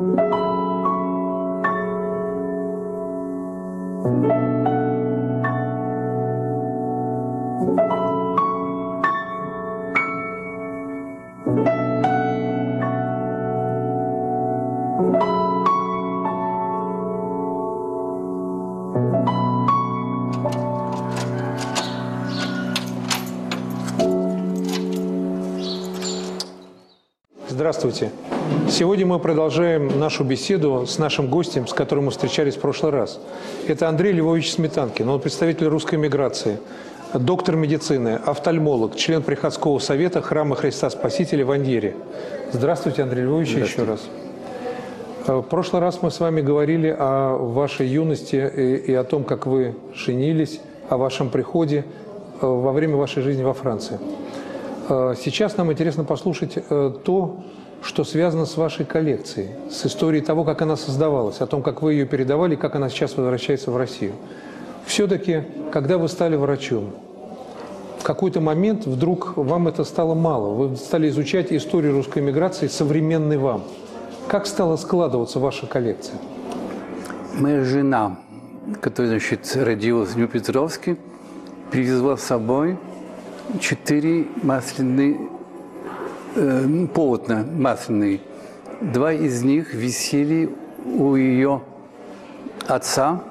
Здравствуйте. Сегодня мы продолжаем нашу беседу с нашим гостем, с которым мы встречались в прошлый раз. Это Андрей Львович Сметанкин, он представитель русской миграции, доктор медицины, офтальмолог, член приходского совета Храма Христа Спасителя в Аньере. Здравствуйте, Андрей Львович, еще раз. В прошлый раз мы с вами говорили о вашей юности и о том, как вы женились, о вашем приходе во время вашей жизни во Франции. Сейчас нам интересно послушать то, что связано с вашей коллекцией, с историей того, как она создавалась, о том, как вы ее передавали, как она сейчас возвращается в Россию. Все-таки, когда вы стали врачом, в какой-то момент вдруг вам это стало мало. Вы стали изучать историю русской миграции, современной вам. Как стала складываться ваша коллекция? Моя жена, которая, родилась в Днепропетровске, привезла с собой 4 масляные, полотна масляные. 2 из них висели у ее отца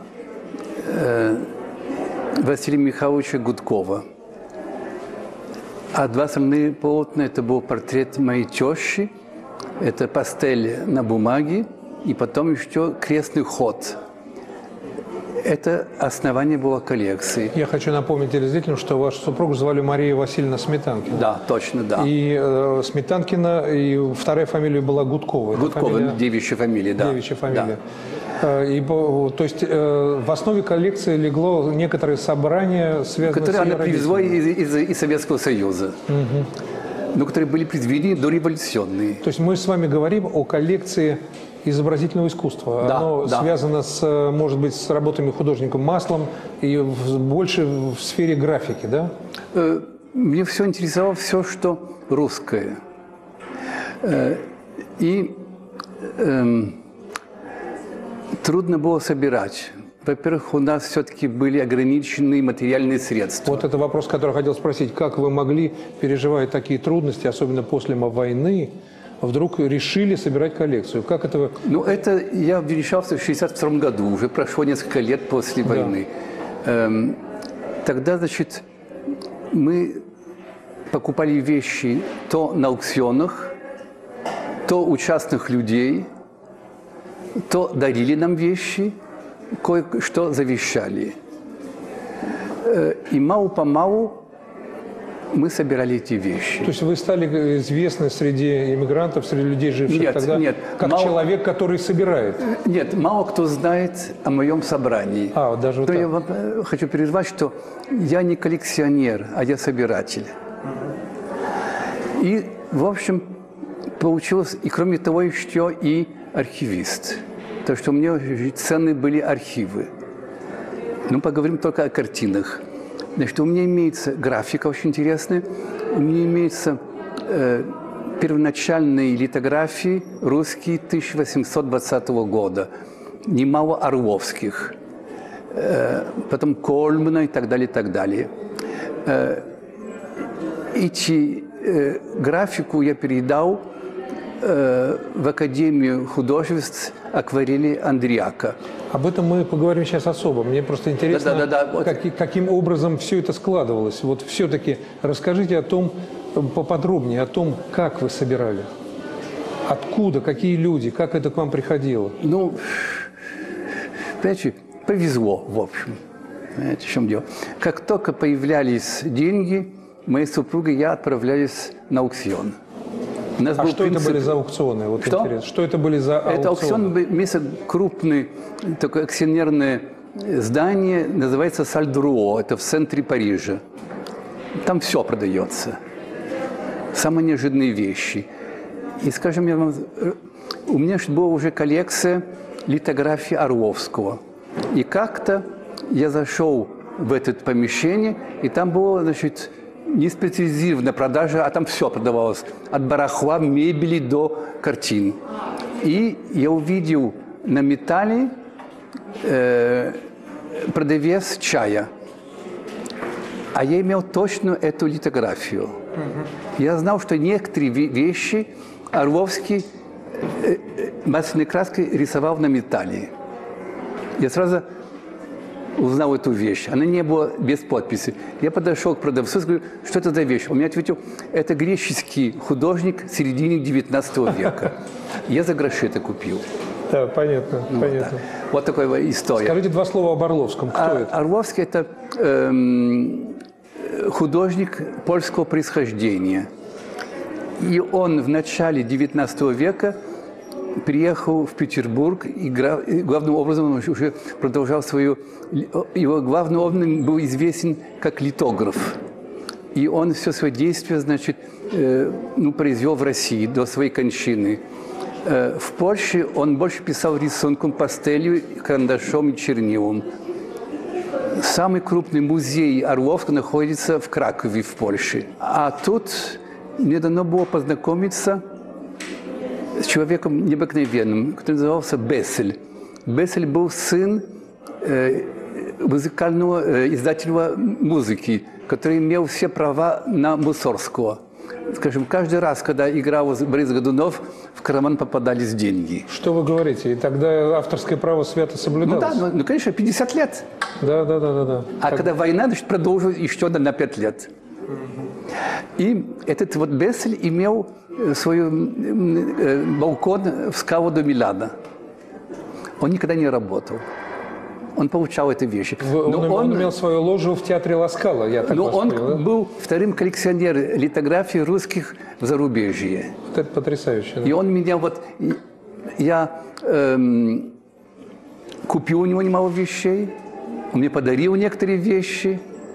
Василия Михайловича Гудкова. А 2 остальные полотна – это был портрет моей тещи, это пастель на бумаге, и потом еще крестный ход. Это основание было коллекции. Я хочу напомнить телезрителям, что вашу супругу звали Мария Васильевна Сметанкина. Да, точно, да. И Сметанкина, и вторая фамилия была Гудкова. Гудкова, девичья фамилия, да. Девичья фамилия. Да. То есть в основе коллекции легло некоторые собрания, связанные которые с ее она привезла родителями. из Советского Союза. Угу. Но которые были произведены дореволюционные. То есть мы с вами говорим о коллекции изобразительного искусства. Да, оно связано, может быть, с работами художником маслом и больше в сфере графики, да? Мне все интересовало, все, что русское. И трудно было собирать. Во-первых, у нас все-таки были ограниченные материальные средства. Вот это вопрос, который я хотел спросить. Как вы могли, переживая такие трудности, особенно после войны, вдруг решили собирать коллекцию? Как это вы... Ну, это я решался в 1962 году, уже прошло несколько лет после войны. Тогда, мы покупали вещи то на аукционах, то у частных людей, то дарили нам вещи, кое-что завещали. И мало-помалу мы собирали эти вещи. То есть вы стали известны среди иммигрантов, среди людей, живших тогда, как человек, который собирает? Нет, мало кто знает о моем собрании. Даже вот так. Я вам хочу перезвать, что я не коллекционер, а я собиратель. И, в общем, получилось, и кроме того, еще и архивист. Так что у меня ценные были архивы. Ну, поговорим только о картинах. Значит, у меня имеется графика очень интересная, у меня имеются первоначальные литографии русские 1820 года, немало орловских, потом Кольмана и так далее, и так далее. Эти графику я передал в Академию художеств акварели Андриака. Об этом мы поговорим сейчас особо. Мне просто интересно, каким образом все это складывалось. Вот все-таки расскажите о том, поподробнее, о том, как вы собирали. Откуда, какие люди, как это к вам приходило? Ну, понимаете, повезло, в общем. Понимаете, в чем дело? Как только появлялись деньги, моей супругой и я отправлялись на аукцион. Что это были за аукционы? Вот что? Что это были за аукционы? Это аукцион, вместо крупное такое акционерное здание, называется Сальдруо, это в центре Парижа. Там все продается. Самые неожиданные вещи. И, скажем, у меня была уже коллекция литографий Орловского. И как-то я зашел в это помещение, и там было, не специализированная продажа, а там все продавалось. От барахла, мебели до картин. И я увидел на металле продавец чая. А я имел точно эту литографию. Я знал, что некоторые вещи Орловский масляной краской рисовал на металле. Я сразу узнал эту вещь. Она не была без подписи. Я подошел к продавцу и говорю, что это за вещь? Он мне ответил, это греческий художник середины 19 века. Я за гроши это купил. Да, понятно, понятно. Да. Вот такая история. Скажите два слова об Орловском. Кто это? Орловский – это художник польского происхождения. И он в начале 19 века приехал в Петербург, и главным образом он уже продолжал свою... Его главный образ был известен как литограф. И он все свое действие, значит, произвел в России до своей кончины. В Польше он больше писал рисунком, пастелью, карандашом и чернилом. Самый крупный музей Орловского находится в Кракове, в Польше. А тут мне дано было познакомиться с человеком необыкновенным, который назывался Бессель. Бессель был сын музыкального издателя музыки, который имел все права на Мусорского. Скажем, каждый раз, когда играл Борис Годунов, в карман попадались деньги. Что вы говорите? И тогда авторское право свято соблюдалось? Ну да, конечно, 50 лет. Да. А когда война, значит, продолжилась еще на 5 лет. И этот вот Бессель имел свой балкон в Скало до Милана. Он никогда не работал. Он получал эти вещи. Он имел свою ложу в театре Ла Скала, я так Но он понял, да? был вторым коллекционером литографий русских в зарубежье. Вот это потрясающе. Да? И он меня вот... Я купил у него немало вещей, он мне подарил некоторые вещи,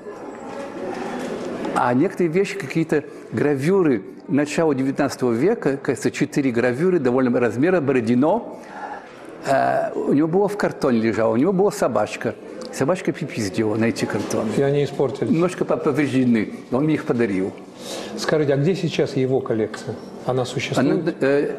а некоторые вещи, какие-то гравюры начала 19 века, кажется, 4 гравюры довольно размера, Бородино, у него было в картоне лежало, у него была собачка. Собачка пипи сделала на эти картоны. И они испортились. Немножко повреждены, он мне их подарил. Скажите, а где сейчас его коллекция? Она существует?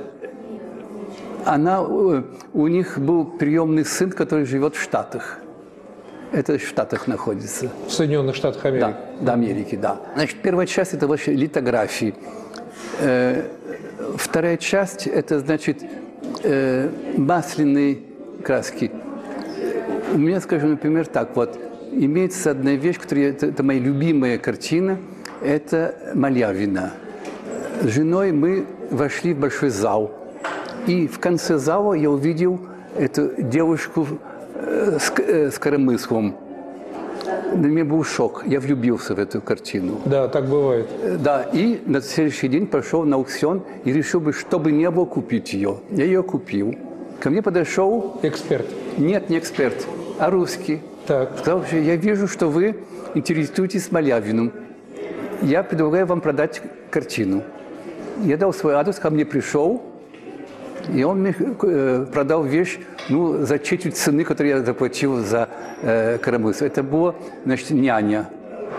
У них был приемный сын, который живет в Штатах. Это в Штатах находится. В Соединенных Штатах Америки? Да, Америки, да. Значит, первая часть – это вообще литографии. Вторая часть – это, значит, масляные краски. У меня, скажем, например, так вот. Имеется одна вещь, которая, это моя любимая картина, это Малявина. С женой мы вошли в большой зал. И в конце зала я увидел эту девушку с коромыслом. Для меня был шок. Я влюбился в эту картину. Да, так бывает. Да, и на следующий день пошел на аукцион и решил бы, чтобы не было, купить ее. Я ее купил. Ко мне подошел... Эксперт? Нет, не эксперт, а русский. Так. Сказал, что я вижу, что вы интересуетесь Малявиным. Я предлагаю вам продать картину. Я дал свой адрес, ко мне пришел, и он мне продал вещь за четверть цены, которую я заплатил за коромысл. Это была, значит, «Няня».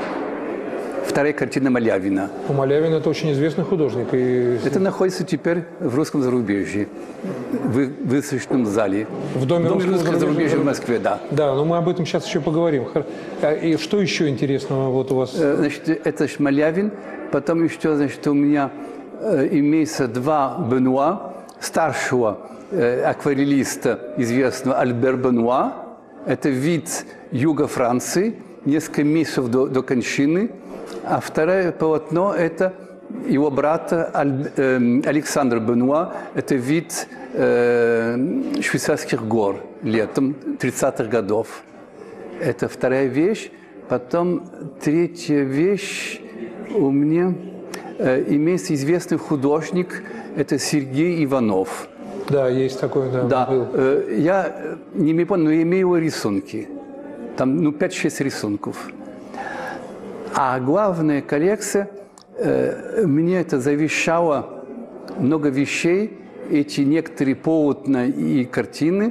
Вторая картина Малявина. Малявин – это очень известный художник. И... Это находится теперь в русском зарубежье, в выставочном зале. В Доме русского зарубежья в Москве, да. Да, но мы об этом сейчас еще поговорим. И что еще интересного вот у вас? Значит, это Малявин. Потом еще, значит, у меня имеется два Бенуа. Старшего акварелиста, известного Альбер Бенуа. Это вид юга Франции, несколько месяцев до кончины. А второе полотно – это его брата Александра Бенуа. Это вид швейцарских гор летом 30-х годов. Это вторая вещь. Потом третья вещь у меня имеется известный художник, это Сергей Иванов. Да, есть такой, да. Да. Был. Я не помню, но я имею его рисунки. Там 5-6 рисунков. А главная коллекция, мне это завещало много вещей, эти некоторые полотна и картины.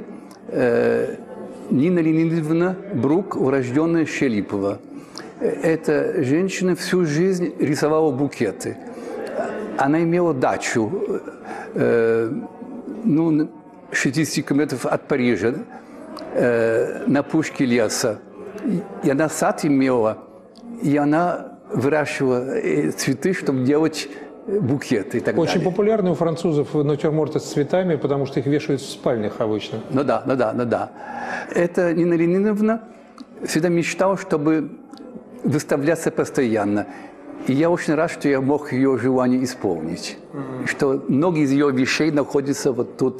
Нина Леонидовна Брук, урожденная Щелипова. Эта женщина всю жизнь рисовала букеты. Она имела дачу ну, 60 километров от Парижа, на пушке леса. И она сад имела, и она выращивала цветы, чтобы делать букеты и так Очень далее. популярны у французов натюрморты с цветами, потому что их вешают в спальнях обычно. Ну да. Это Нина Леонидовна всегда мечтала, чтобы выставляться постоянно. И я очень рад, что я мог ее желание исполнить. Что многие из ее вещей находятся вот тут,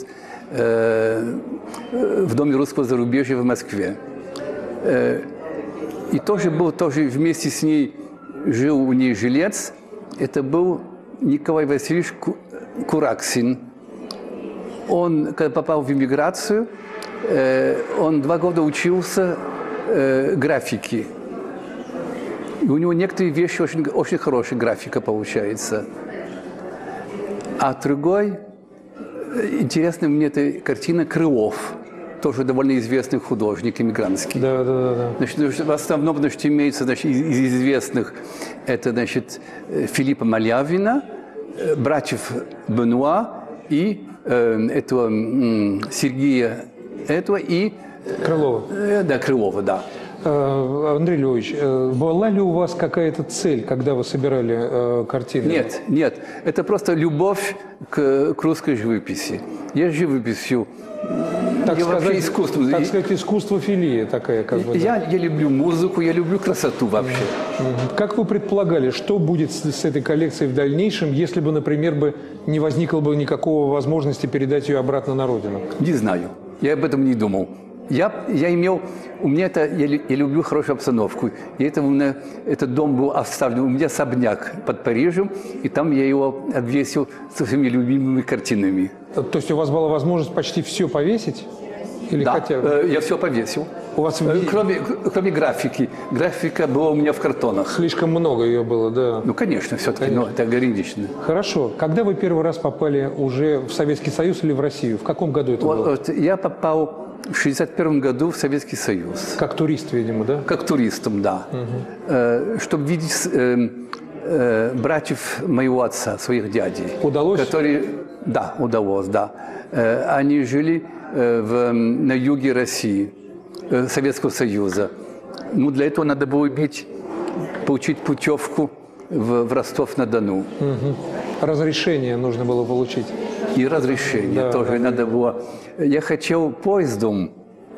в Доме русского зарубежья в Москве. И тоже вместе с ней жил у нее жилец. Это был Николай Васильевич Кураксин. Он, когда попал в эмиграцию, он 2 года учился графике. И у него некоторые вещи очень хорошая графика получается. А другой, интересная мне эта картина Крылов, тоже довольно известный художник эмигрантский. Да. Значит, в основном, имеется, из известных, это, Филиппа Малявина, братьев Бенуа и этого Сергея этого и... Крылова. Да, Крылова, да. Андрей Львович, была ли у вас какая-то цель, когда вы собирали картины? Нет. Это просто любовь к русской живописи. Я живописью, Так я сказать, вообще искусством. Так сказать, искусствофилия такая, как бы. Я люблю музыку, я люблю красоту вообще. Как вы предполагали, что будет с этой коллекцией в дальнейшем, если бы, например, не возникло бы никакого возможности передать ее обратно на родину? Не знаю. Я об этом не думал. Я люблю хорошую обстановку. И этот дом был оставлен. У меня особняк под Парижем, и там я его обвесил со своими любимыми картинами. То есть у вас была возможность почти все повесить? Или Да, хотя бы? я все повесил. У вас Кроме графики. Графика была у меня в картонах. слишком много ее было, да. Ну, конечно, все-таки, но это ограничено. Хорошо. Когда вы первый раз попали уже в Советский Союз или в Россию? В каком году это было? Вот я попал в 1961 году в Советский Союз. Как турист, видимо, да? Как туристом, да. Чтобы видеть братьев моего отца, своих дядей. Удалось? Да, удалось, да. Они жили на юге России, Советского Союза. Ну, для этого надо было получить путевку в Ростов-на-Дону. Разрешение нужно было получить. И разрешение тоже надо было. Я хотел поездом,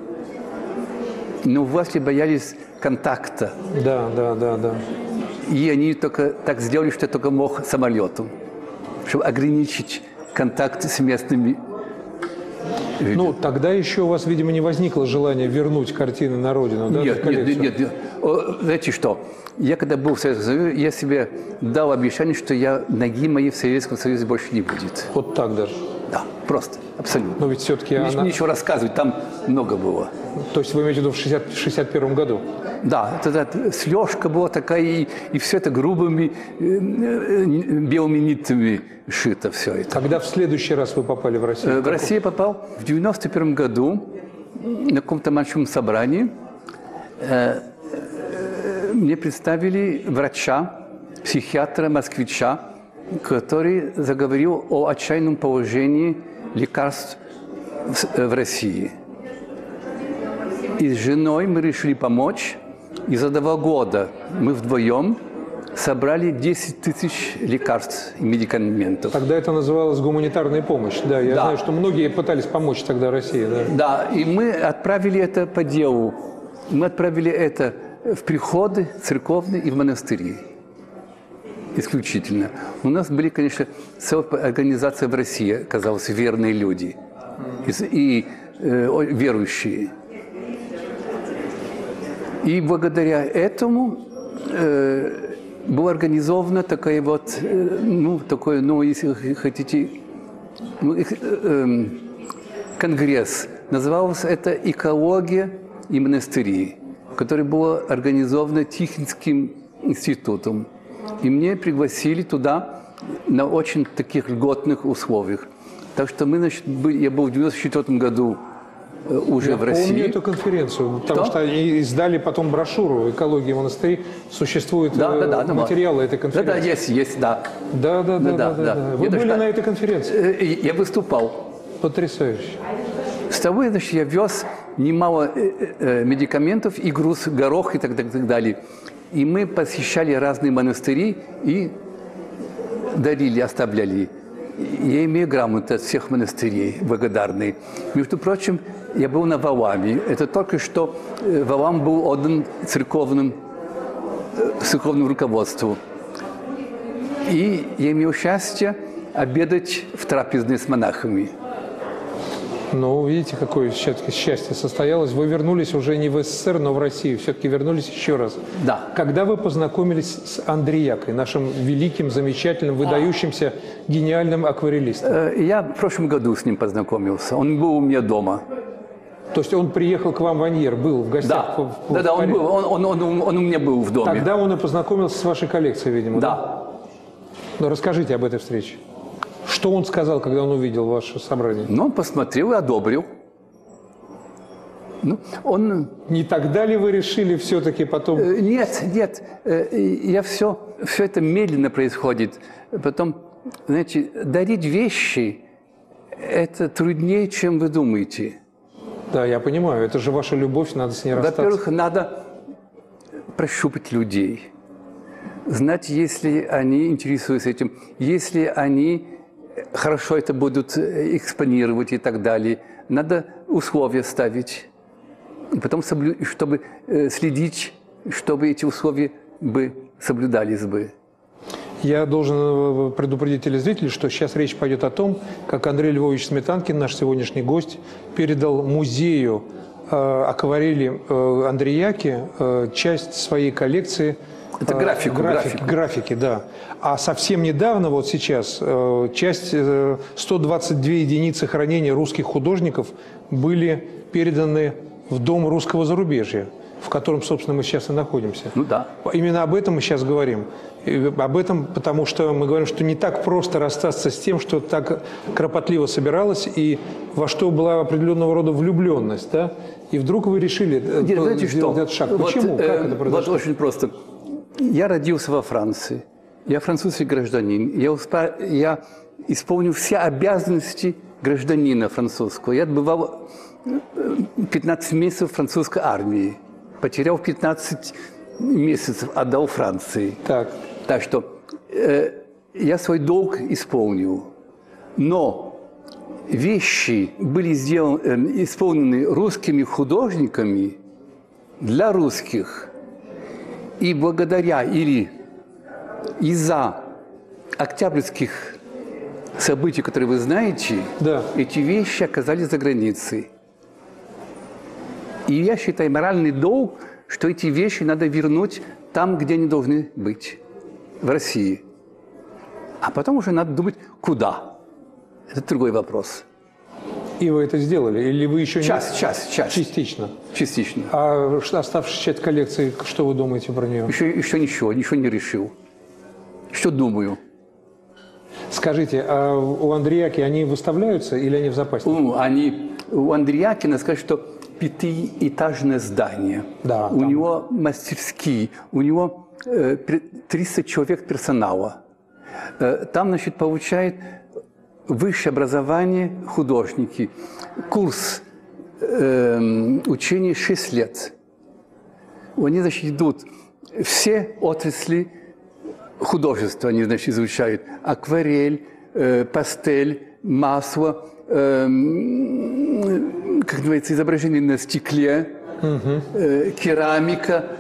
но власти боялись контакта. Да. И они только так сделали, что я только мог самолетом, чтобы ограничить контакт с местными людьми. Ну, тогда еще у вас, видимо, не возникло желания вернуть картины на родину, да? Нет. Знаете что? Я когда был в Советском Союзе, я себе дал обещание, что ноги моей в Советском Союзе больше не будет. Вот так даже? Да, просто, абсолютно. Но ведь все-таки Ничего рассказывать, там много было. То есть вы имеете в виду в 1961 году? Да, слежка была такая, и все это грубыми белыми нитями шито все это. Когда в следующий раз вы попали в Россию? В Россию я попал в 1991 году на каком-то большом собрании. Мне представили врача, психиатра, москвича, который заговорил о отчаянном положении лекарств в России. И с женой мы решили помочь. И за 2 года мы вдвоем собрали 10 тысяч лекарств и медикаментов. Тогда это называлось гуманитарная помощь. Да, я знаю, что многие пытались помочь тогда России. Да, и мы отправили это по делу. Мы отправили это в приходы церковные и в монастыри. Исключительно. У нас были, конечно, целая организация в России, оказалось, верные люди и верующие. И благодаря этому была организована такая если хотите, конгресс. Назывался это «Экология и монастыри», который был организован Тихвинским институтом. И меня пригласили туда на очень таких льготных условиях. Так что я был в 1994 году уже в России. Я помню эту конференцию, потому что они издали потом брошюру «Экология монастырей». Существуют материалы этой конференции. Да, есть, да. Да. Вы были на этой конференции? Я выступал. Потрясающе. С того, значит, я вез немало медикаментов и груз, горох и так далее. И мы посещали разные монастыри и дарили, оставляли. Я имею грамоты от всех монастырей, благодарный. Между прочим, я был на Валааме. Это только что Валаам был отдан церковному руководству. И я имел счастье обедать в трапезной с монахами. Ну, видите, какое все-таки счастье состоялось. Вы вернулись уже не в СССР, но в Россию. Все-таки вернулись еще раз. Да. Когда вы познакомились с Андриякой, нашим великим, замечательным, выдающимся, гениальным акварелистом? Я в прошлом году с ним познакомился. Он был у меня дома. То есть он приехал к вам в Аньер, был в гостях? Да, да, он был, он у меня был в доме. Тогда он и познакомился с вашей коллекцией, видимо, да? Да. Ну, расскажите об этой встрече. Что он сказал, когда он увидел ваше собрание? Ну, он посмотрел и одобрил. Ну, он... Не тогда ли вы решили все-таки потом... Нет, все это медленно происходит. Потом, знаете, дарить вещи – это труднее, чем вы думаете. Да, я понимаю, это же ваша любовь, надо с ней расстаться. Во-первых, надо прощупать людей. Знать, если они интересуются этим, если они хорошо это будут экспонировать и так далее. Надо условия ставить. И потом, чтобы следить, чтобы эти условия соблюдались бы. Я должен предупредить телезрителей, что сейчас речь пойдет о том, как Андрей Львович Сметанкин, наш сегодняшний гость, передал музею акварели Андриаки часть своей коллекции. Это графики, да. А совсем недавно, вот сейчас, часть 122 единицы хранения русских художников были переданы в Дом русского зарубежья, в котором, собственно, мы сейчас и находимся. Ну да. Именно об этом мы сейчас говорим. И об этом, потому что мы говорим, что не так просто расстаться с тем, что так кропотливо собиралось, и во что была определенного рода влюбленность, да? И вдруг вы решили знаете, сделать что? этот шаг. Почему? Как это произошло? Вот очень просто. Я родился во Франции. Я французский гражданин. Я исполнил все обязанности гражданина французского. Я отбывал 15 месяцев в французской армии. Потерял 15 месяцев, отдал Франции. Так что я свой долг исполнил. Но вещи были исполнены русскими художниками для русских. И благодаря или из-за октябрьских событий, которые вы знаете, да, эти вещи оказались за границей. И я считаю моральный долг, что эти вещи надо вернуть там, где они должны быть, в России. А потом уже надо думать, куда. Это другой вопрос. И вы это сделали? Или вы еще часть. Частично? Частично. А оставшаяся часть коллекции, что вы думаете про нее? Еще ничего не решил. Что думаю? Скажите, а у Андриаки они выставляются или они в запаснике? У Андриакина, сказать, что пятиэтажное здание. Да, у него мастерские, у него 300 человек персонала. Там, значит, получают высшее образование художники. Курс учения 6 лет. Они, значит, идут все отрасли художества, они, значит, изучают акварель, пастель, масло, как называется, изображение на стекле, керамика,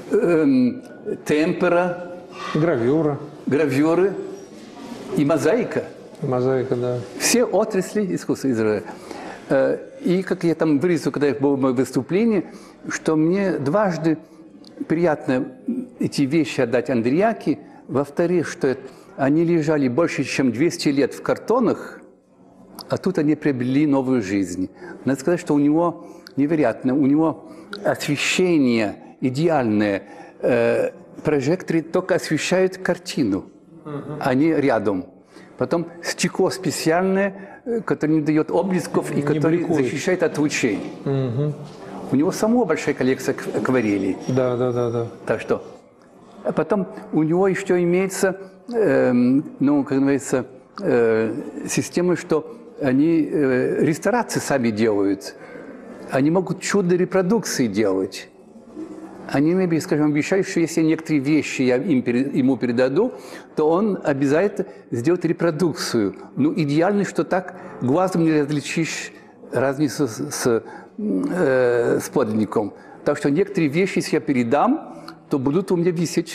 темпера, гравюры и мозаика. Мозаика, да. Все отрасли искусства Израиля. И как я там выразил, когда было мое выступление, что мне дважды приятно эти вещи отдать Андриаке. Во-вторых, что они лежали больше, чем 200 лет в картонах, а тут они приобрели новую жизнь. Надо сказать, что у него невероятно, у него освещение идеальное. Прожекторы только освещают картину, они рядом. Потом стекло специальное, которое не дает отблесков и которое защищает от лучей. У него самого большая коллекция акварелей. Да. Так что. А потом у него еще имеется, как говорится, система, что они ресторации сами делают. Они могут чудо репродукции делать. Они мне, скажем, обещают, что если некоторые вещи я ему передаду, то он обязательно сделает репродукцию. Ну, идеально, что так глазом не различишь разницу с подлинником. Так что некоторые вещи, если я передам, то будут у меня висеть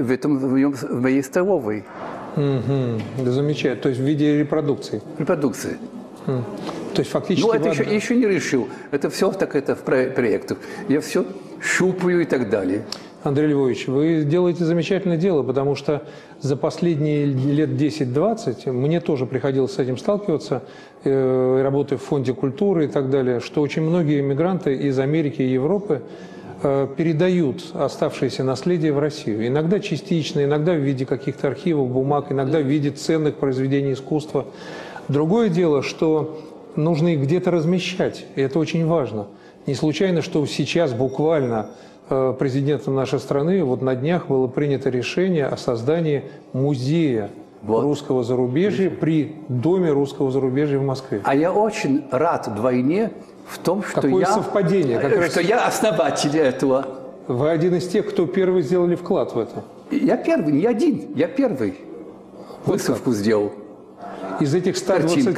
в моей столовой. Угу. Да, замечательно. То есть в виде репродукции. Репродукции. То есть фактически... Ну, это я еще не решил. Это все так это в проектах. Я все щупаю и так далее. Андрей Львович, вы делаете замечательное дело, потому что за последние лет 10-20 мне тоже приходилось с этим сталкиваться, работая в Фонде культуры и так далее, что очень многие иммигранты из Америки и Европы передают оставшееся наследие в Россию. Иногда частично, иногда в виде каких-то архивов, бумаг, иногда в виде ценных произведений искусства. Другое дело, что нужно их где-то размещать, и это очень важно. Не случайно, что сейчас буквально президентом нашей страны вот на днях было принято решение о создании музея русского зарубежья при Доме русского зарубежья в Москве. А я очень рад вдвойне в том, что Какое совпадение, как раз... я основатель этого. Вы один из тех, кто первый сделали вклад в это. Я первый, не один, я первый. Выставку сделал. Из этих 122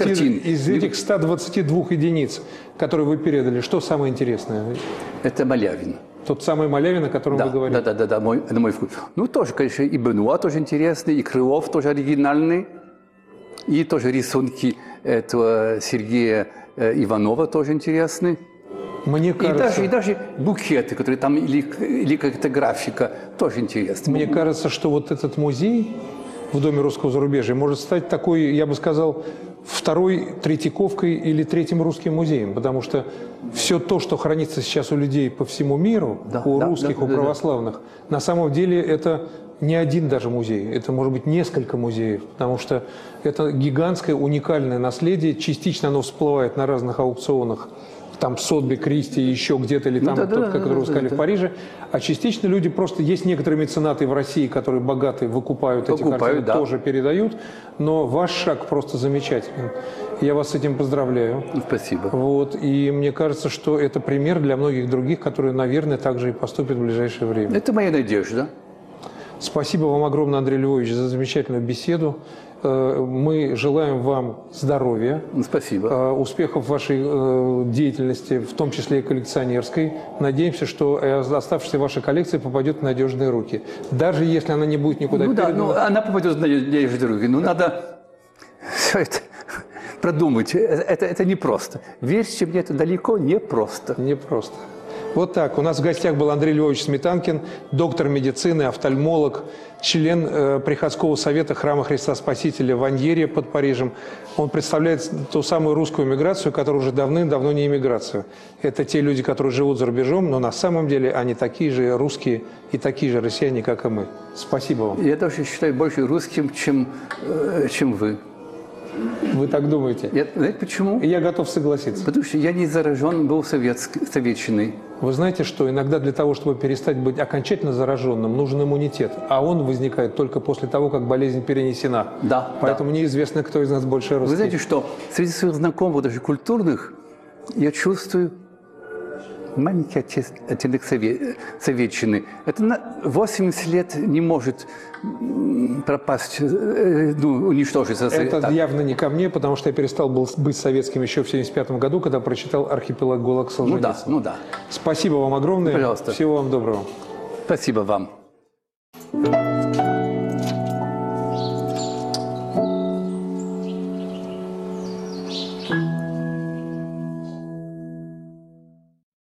картин. единиц, которые вы передали, что самое интересное? Это Малявин. Тот самый Малявин, о котором вы говорите? Да, это мой вкус. Ну, тоже, конечно, и Бенуа тоже интересный, и Крылов тоже оригинальный, и тоже рисунки этого Сергея Иванова тоже интересны. Мне кажется... И даже букеты, которые там, или какая-то графика, тоже интересны. Мне кажется, что вот этот музей в Доме русского зарубежья может стать такой, я бы сказал, второй Третьяковкой или третьим русским музеем, потому что все то, что хранится сейчас у людей по всему миру, у русских, у православных, на самом деле это не один даже музей, это может быть несколько музеев, потому что это гигантское уникальное наследие, частично оно всплывает на разных аукционах, там Сотби, Кристи, еще где-то, или там, который вы сказали, в Париже. А частично люди просто... Есть некоторые меценаты в России, которые богатые, выкупают эти картины, тоже передают. Но ваш шаг просто замечательный. Я вас с этим поздравляю. Спасибо. Вот. И мне кажется, что это пример для многих других, которые, наверное, также и поступят в ближайшее время. Это моя надежда. Спасибо вам огромное, Андрей Львович, за замечательную беседу. Мы желаем вам здоровья, спасибо, успехов в вашей деятельности, в том числе и коллекционерской. Надеемся, что оставшаяся ваша коллекция попадет в надежные руки. Даже если она не будет никуда передана. Она попадет в надежные руки. Но надо все это продумать. Это непросто. Верьте мне, это далеко не просто. Непросто. Вот так. У нас в гостях был Андрей Львович Сметанкин, доктор медицины, офтальмолог, член приходского совета Храма Христа Спасителя в Аньере под Парижем. Он представляет ту самую русскую эмиграцию, которая уже давным-давно не эмиграция. Это те люди, которые живут за рубежом, но на самом деле они такие же русские и такие же россияне, как и мы. Спасибо вам. Я тоже считаю больше русским, чем вы. Вы так думаете? Знаете почему? И я готов согласиться. Потому что я не заражен был советчиной. Вы знаете, что иногда для того, чтобы перестать быть окончательно зараженным, нужен иммунитет. А он возникает только после того, как болезнь перенесена. Да. Поэтому неизвестно, кто из нас больше русский. Вы знаете, что среди своих знакомых, даже культурных, я чувствую маленький оттенок советчины. Это на 80 лет не может пропасть, уничтожиться. Это явно не ко мне, потому что я перестал быть советским еще в 1975 году, когда прочитал «Архипелаг ГУЛАГ» Солженицына. Ну да. Спасибо вам огромное. Пожалуйста. Всего вам доброго. Спасибо вам.